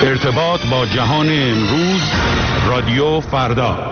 ارتباط با جهان امروز، رادیو فردا.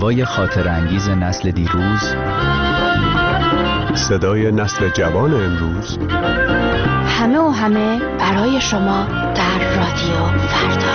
هوای خاطر انگیز نسل دیروز، صدای نسل جوان امروز، همه و همه برای شما در رادیو فردا.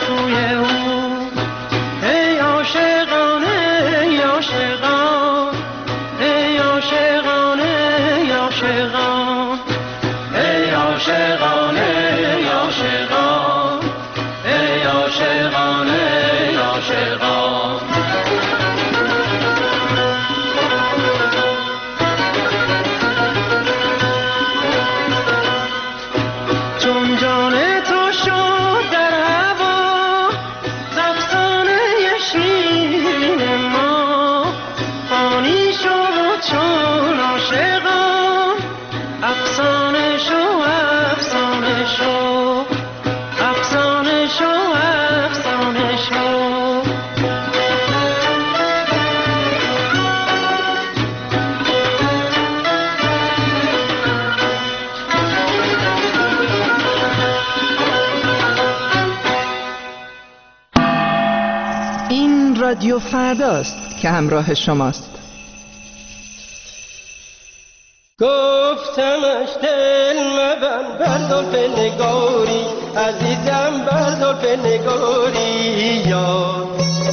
ای عاشقان رادیو فرداست که همراه شماست. گفتمش دل مبند بر زلف نگاری، عزیزم بر زلف نگاری یار.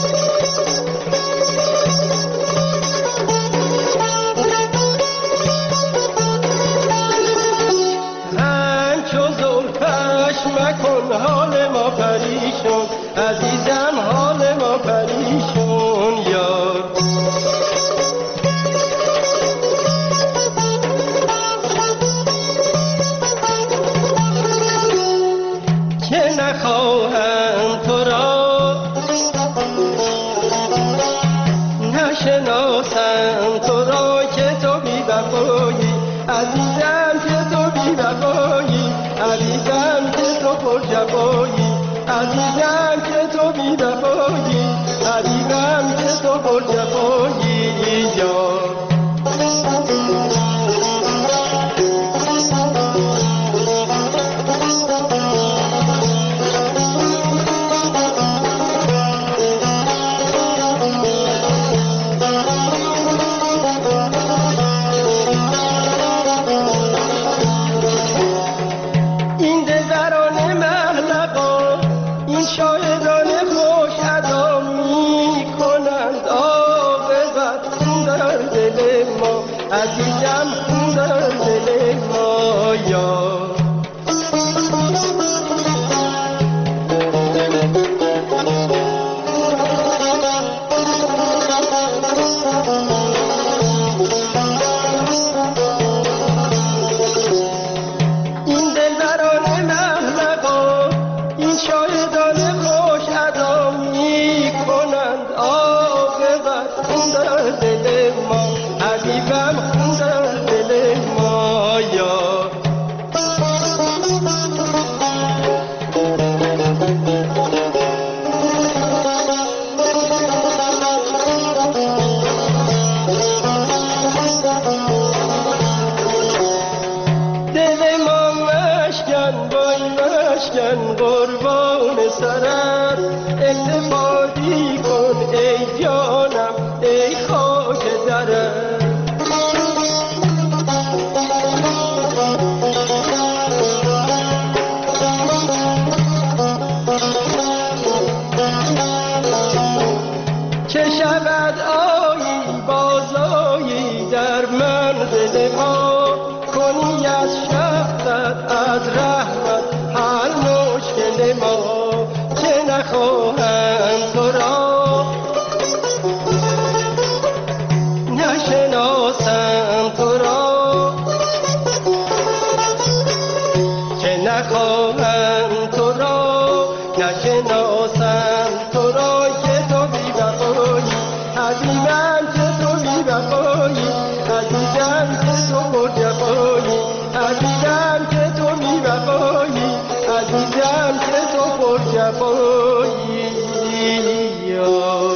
همچو زلفش مکن حال ما پریشون، عزیزم حال ما پریشون یار. نخواهم تو را نشناسم تو را که تو بی وفایی، عزیزم که تو بی وفایی، عزیزم که تو پر جفایی، عزیزم که تو بی وفایی، عزیزم که تو پر جفایی یار. عزیزم خون در دل ما یار. این دلبران محلقا، این شاهدان خوش ادا می کنند عاقبت خون در دل ما، حبیبم خون در دل ما یار. دل ما مشکن وای مشکن قربان سرت، التفاتی کن ای جانم ای خاک درت. چه شود آیی بازایی در منزل ما، کنی از شفقت از رحمت حل مشکل ما. چه نخواهم تو را نشناسم تو را، چه نخواهم تو را نشناسم تو را که تو بی وفایی، عزیزم که تو بی وفایی، عزیزم که تو پر جفایی، عزیزم که تو بی وفایی، عزیزم که تو پر جفایی یار.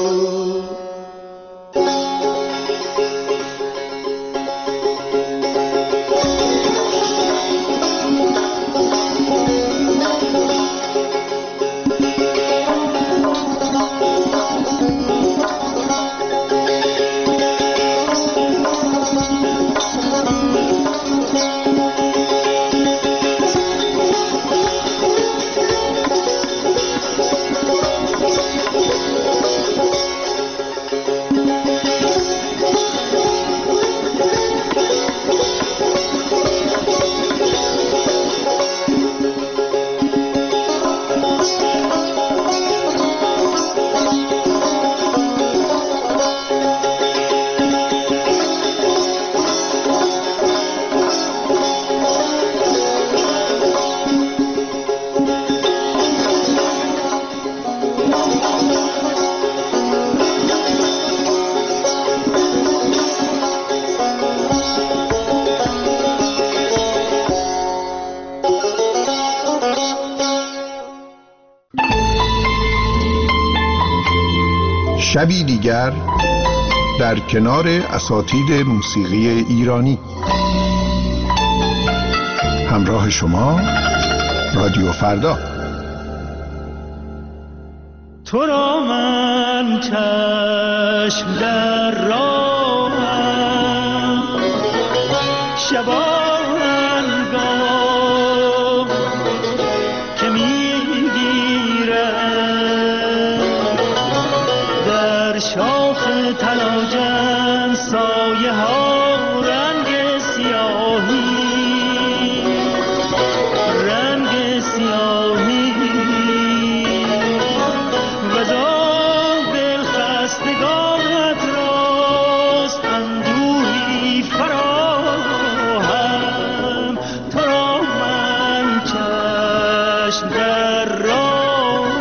شبی دیگر در کنار اساتید موسیقی ایرانی. همراه شما رادیو فردا. تو را من چشم در راهم، شبانگاه که میگیرم در شاخ تلاجم سایه ها رنگ سیاهی، رنگ سیاهی و زان دلخستگانت راست اندوهی فراهم. تو را من چشم در راهم.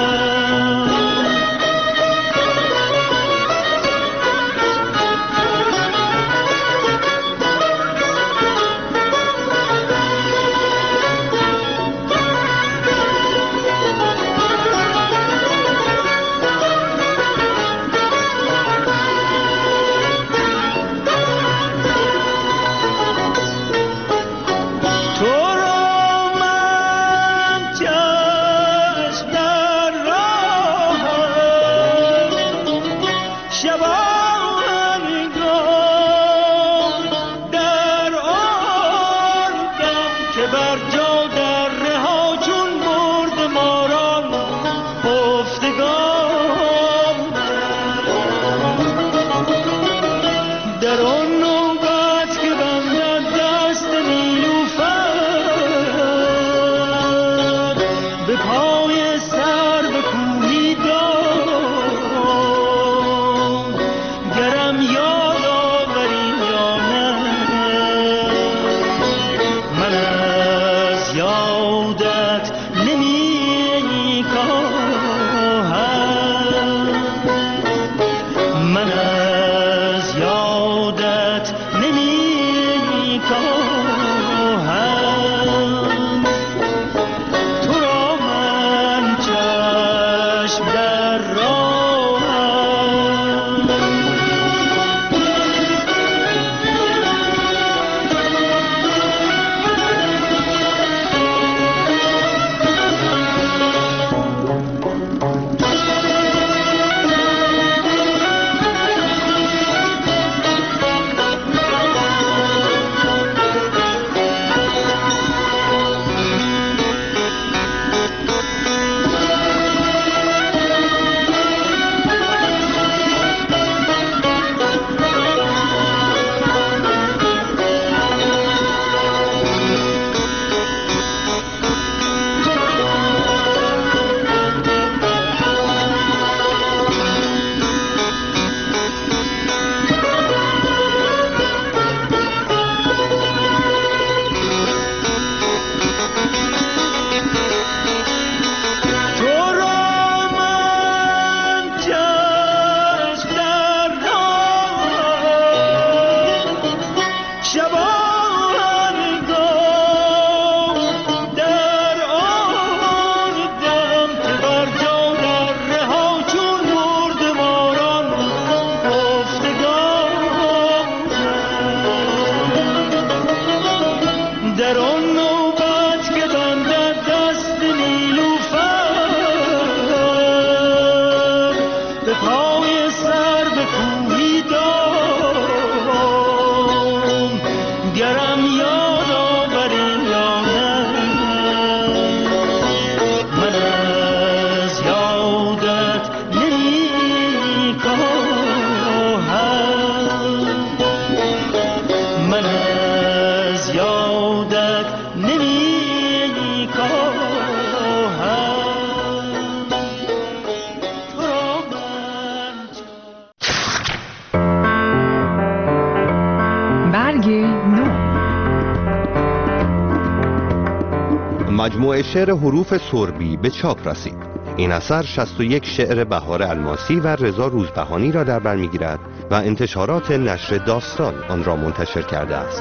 مجموعه شعر حروف سربی به چاپ رسید. این اثر 61 شعر بهار الماسی و رضا روزبهانی را در بر می‌گیرد و انتشارات نشر داستان آن را منتشر کرده است.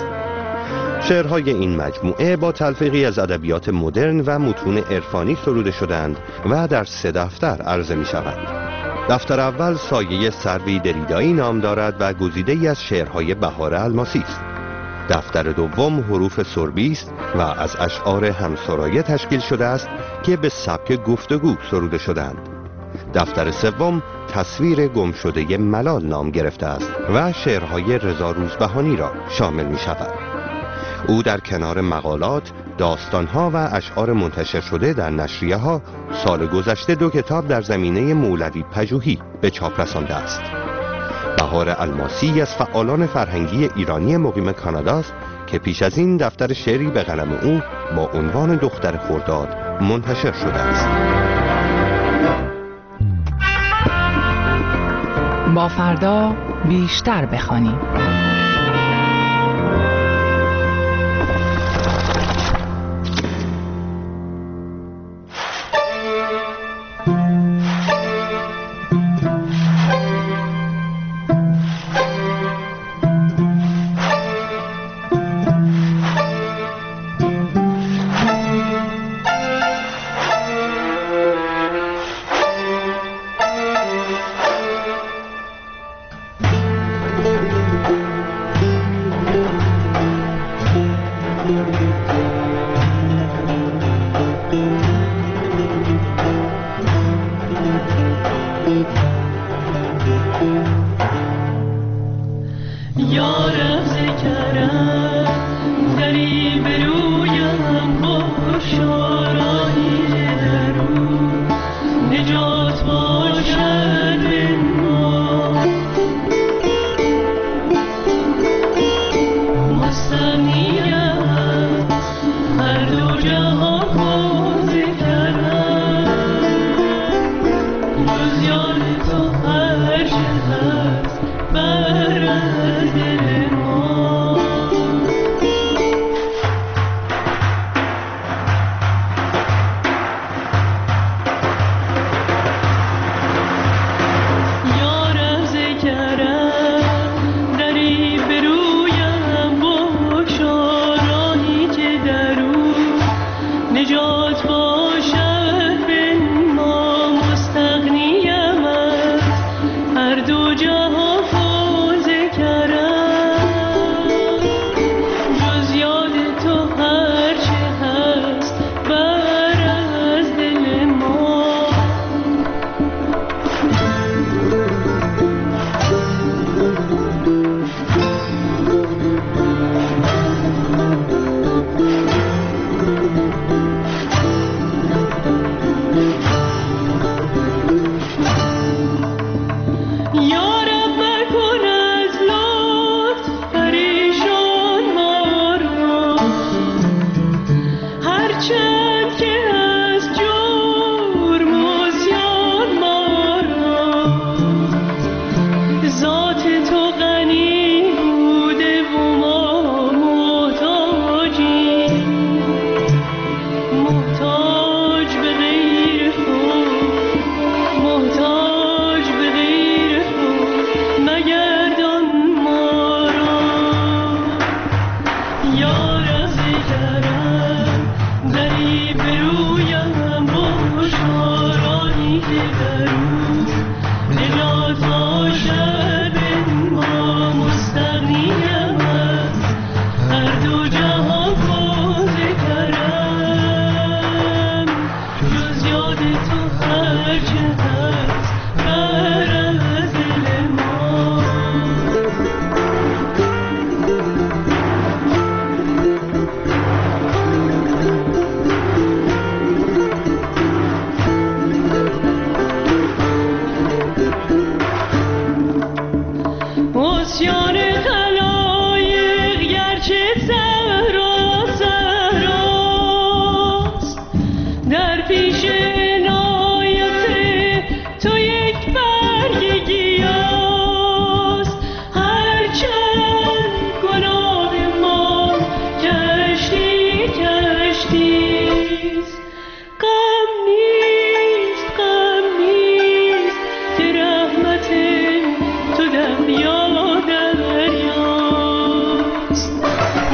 شعرهای این مجموعه با تلفیقی از ادبیات مدرن و متون عرفانی سروده شدند و در 3 دفتر عرضه می‌شوند. دفتر اول سایه سروی دریدایی نام دارد و گزیده‌ای از شعرهای بهار الماسی است. دفتر دوم حروف سربی است و از اشعار همسرایه تشکیل شده است که به سبک گفتگو سروده شدند. دفتر سوم تصویر گمشده ملال نام گرفته است و شعرهای رضا روزبهانی را شامل می شود. او در کنار مقالات، داستانها و اشعار منتشر شده در نشریه ها سال گذشته 2 کتاب در زمینه مولوی پژوهی به چاپ رسانده است. بهار الماسی از فعالان فرهنگی ایرانی مقیم کانادا است که پیش از این دفتر شعری به قلم او با عنوان دختر خرداد منتشر شده است. با فردا بیشتر بخوانیم.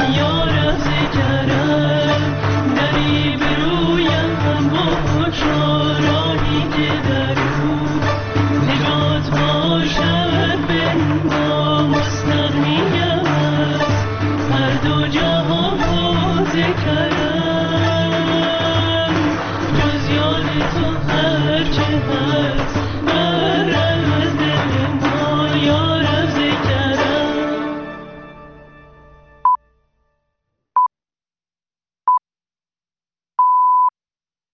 Control.